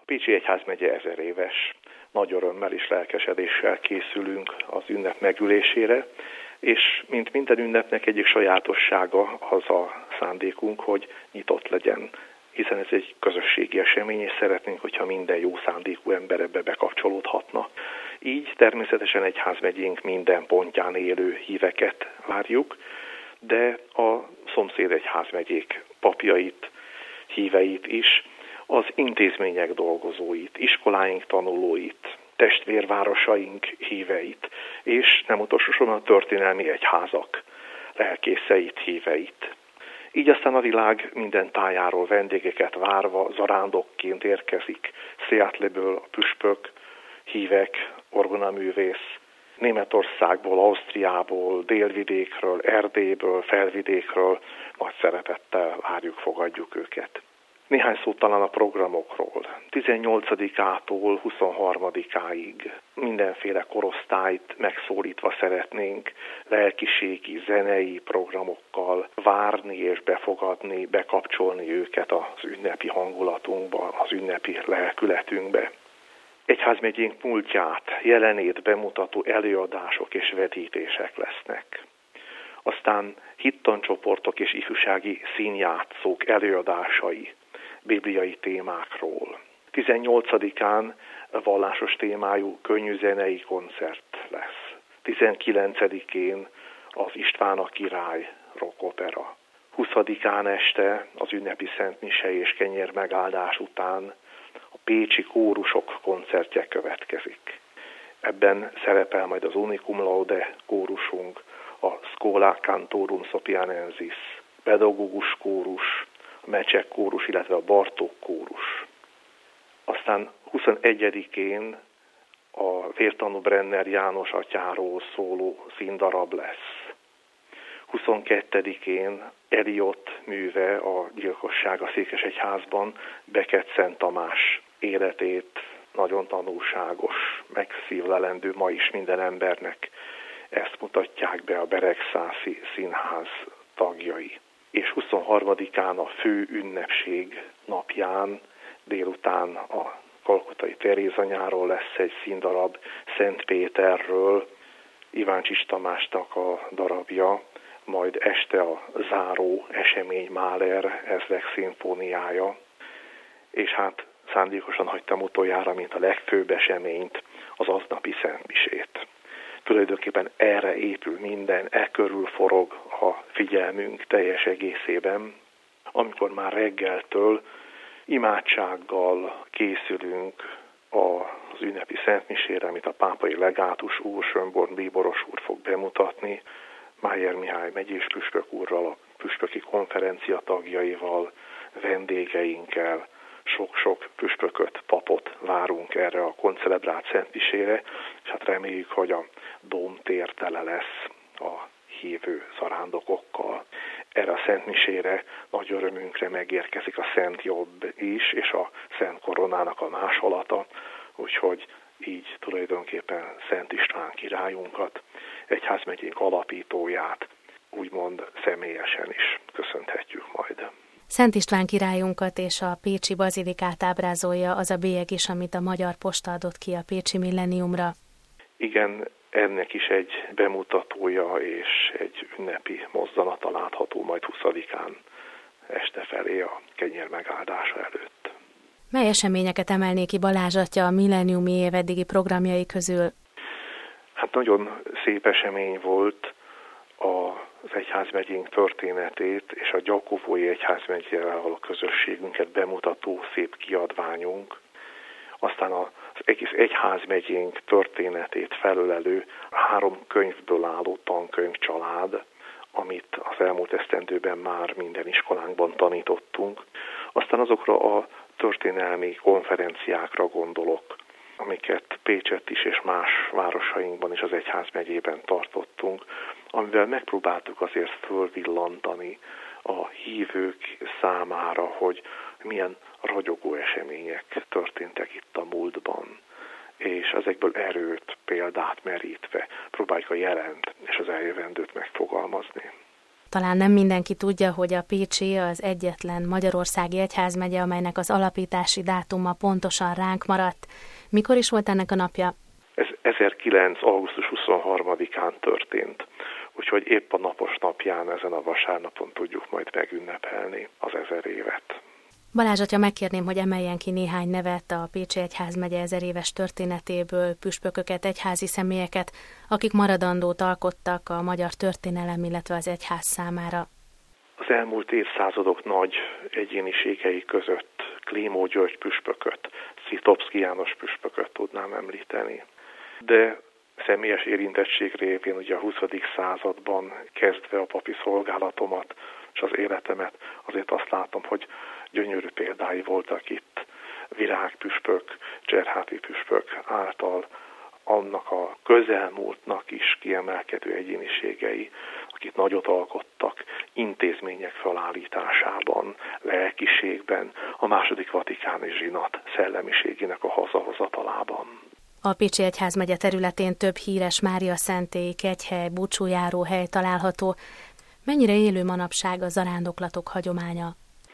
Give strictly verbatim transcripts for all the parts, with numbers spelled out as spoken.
A Pécsi Egyházmegye ezer éves. Nagy örömmel és lelkesedéssel készülünk az ünnep megülésére, és mint minden ünnepnek egyik sajátossága az a szándékunk, hogy nyitott legyen, hiszen ez egy közösségi esemény, és szeretnénk, hogyha minden jó szándékú ember ebbe bekapcsolódhatna. Így természetesen egyházmegyénk minden pontján élő híveket várjuk, de a szomszéd egyházmegyék papjait, híveit is, az intézmények dolgozóit, iskoláink tanulóit, testvérvárosaink híveit, és nem utolsó sorban a történelmi egyházak lelkészeit, híveit. Így aztán a világ minden tájáról vendégeket várva zarándokként érkezik Seattle-ből a püspök, hívek, orgonaművész, Németországból, Ausztriából, Délvidékről, Erdélyből, Felvidékről nagy szeretettel várjuk, fogadjuk őket. Néhány szót talán a programokról. tizennyolcadikától huszonharmadikáig mindenféle korosztályt megszólítva szeretnénk lelkiségi, zenei programokkal várni és befogadni, bekapcsolni őket az ünnepi hangulatunkba, az ünnepi lelkületünkbe. Egyházmegyénk múltját, jelenét bemutató előadások és vetítések lesznek. Aztán hittancsoportok és ifjúsági színjátszók előadásai bibliai témákról. tizennyolcadikán vallásos témájú könnyűzenei koncert lesz. tizenkilencedikén az István a király rockopera. huszadikán este az ünnepi szentmise és kenyérmegáldás után a pécsi kórusok koncertje következik. Ebben szerepel majd az Unicum Laude kórusunk, a Schola Cantorum Sopianensis, pedagógus kórus, a Mecsek kórus, illetve a Bartók kórus. Aztán huszonegyedikén a vértanú Brenner János atyáról szóló színdarab lesz. huszonkettedikén Eliott műve, a Gyilkosság a Székesegyházban, Beckett Szent Tamás életét, nagyon tanulságos, megszívlelendő ma is minden embernek. Ezt mutatják be a Beregszászi Színház tagjai. És huszonharmadikán a fő ünnepség napján délután a Kalkutai Terézanyáról lesz egy színdarab, Szent Péterről, Iváncsics Tamásnak a darabja, majd este a záró esemény Mahler ezrek szimfóniája, és hát szándékosan hagytam utoljára, mint a legfőbb eseményt, az aznapi szentmisét. Tulajdonképpen erre épül minden, e körül forog a figyelmünk teljes egészében, amikor már reggeltől imádsággal készülünk az ünnepi szentmisére, amit a pápai legátus úr, Schönborn bíboros úr fog bemutatni, Májer Mihály megyés püspök úrral, a püspöki konferencia tagjaival, vendégeinkkel, sok-sok püspököt, papot várunk erre a koncelebrált szentmisére, és hát reméljük, hogy a dómtér tele lesz a hívő zarándokokkal. Erre a szentmisére nagy örömünkre megérkezik a Szent Jobb is, és a Szent Koronának a másolata, úgyhogy így tulajdonképpen Szent István királyunkat, egyházmegyénk alapítóját úgymond személyesen is köszönhetjük majd. Szent István királyunkat és a pécsi bazilikát ábrázolja az a bélyeg is, amit a Magyar Posta adott ki a pécsi millenniumra. Igen, ennek is egy bemutatója és egy ünnepi mozzanata látható majd huszadikán este felé a kenyér megáldása előtt. Mely eseményeket emelné ki Balázs atya a millenniumi év eddigi programjai közül? Hát nagyon szép esemény volt az egyházmegyénk történetét és a Gyakovói egyházmegyével való közösségünket bemutató szép kiadványunk. Aztán az egész egyházmegyénk történetét felölelő három könyvből álló tankönyvcsalád, amit az elmúlt esztendőben már minden iskolánkban tanítottunk. Aztán azokra a történelmi konferenciákra gondolok, amiket Pécsett is és más városainkban is az egyházmegyében tartottunk, amivel megpróbáltuk azért fölvillantani a hívők számára, hogy milyen ragyogó események történtek itt a múltban, és ezekből erőt, példát merítve próbáljuk a jelent és az eljövendőt megfogalmazni. Talán nem mindenki tudja, hogy a pécsi az egyetlen magyarországi egyházmegye, amelynek az alapítási dátuma pontosan ránk maradt. Mikor is volt ennek a napja? Ez ezerkilenc. augusztus huszonharmadikán történt, úgyhogy épp a napos napján, ezen a vasárnapon tudjuk majd megünnepelni az ezer évet. Balázs atya, megkérném, hogy emeljen ki néhány nevet a Pécsi Egyházmegye ezer éves történetéből, püspököket, egyházi személyeket, akik maradandót alkottak a magyar történelem, illetve az egyház számára. Az elmúlt évszázadok nagy egyéniségei között Klémó György püspököt, Szitopszky János püspököt tudnám említeni. De személyes érintettség révén ugye a huszadik században kezdve a papi szolgálatomat és az életemet, azért azt látom, hogy gyönyörű példái voltak itt virágpüspök, Cserháti püspök által annak a közelmúltnak is kiemelkedő egyéniségei, akik nagyot alkottak intézmények felállításában, lelkiségben, a második vatikáni zsinat szellemiségének a hazahozatalában. A Pécsi Egyházmegye területén több híres Mária szentély, kegyhely, búcsújáró hely található. Mennyire élő manapság a zarándoklatok hagyománya?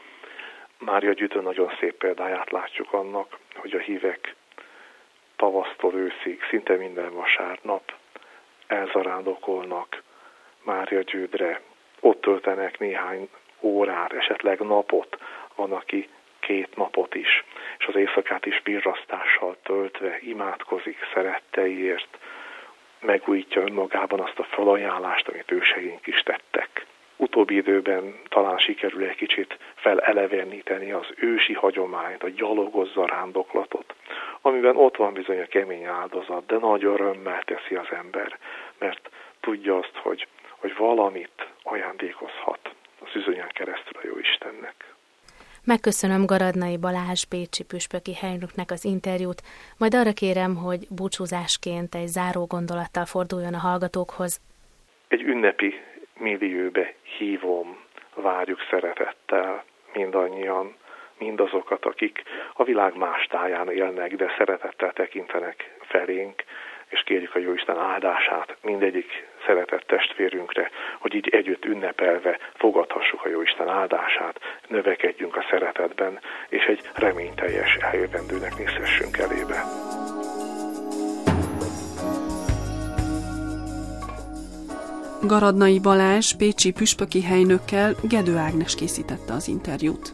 Mária Gyütön nagyon szép példáját látjuk annak, hogy a hívek tavasztól őszig, szinte minden vasárnap elzarándokolnak Mária Győdre. Ott töltenek néhány órát, esetleg napot, van, aki két napot is, és az éjszakát is pirrasztással töltve imádkozik szeretteiért, megújítja önmagában azt a felajánlást, amit őseink is tettek. Utóbbi időben talán sikerül egy kicsit feleleveníteni az ősi hagyományt, a gyalogos zarándoklatot, amiben ott van bizony a kemény áldozat, de nagy örömmel teszi az ember, mert tudja azt, hogy, hogy valamit ajándékozhat az üzönyen keresztül a Jóistennek. Megköszönöm Garadnai Balázs pécsi püspöki helynöknek az interjút, majd arra kérem, hogy búcsúzásként egy záró gondolattal forduljon a hallgatókhoz. Egy ünnepi millióbe hívom, várjuk szeretettel mindannyian, mindazokat, akik a világ más táján élnek, de szeretettel tekintenek felénk, és kérjük a Jóisten áldását mindegyik szeretett testvérünkre, hogy így együtt ünnepelve fogadhassuk a Jóisten áldását, növekedjünk a szeretetben, és egy reményteljes eljövendőnek nézhessünk elébe. Garadnai Balázs pécsi püspöki helynökkel Gedő Ágnes készítette az interjút.